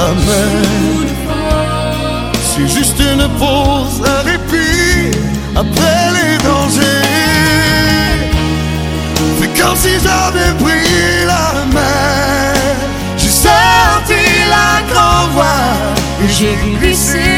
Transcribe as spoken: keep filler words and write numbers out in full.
jamais. C'est juste une pause, un répit après les dangers. C'est comme si j'avais pris la mer. J'ai sorti la grand voile et j'ai glissé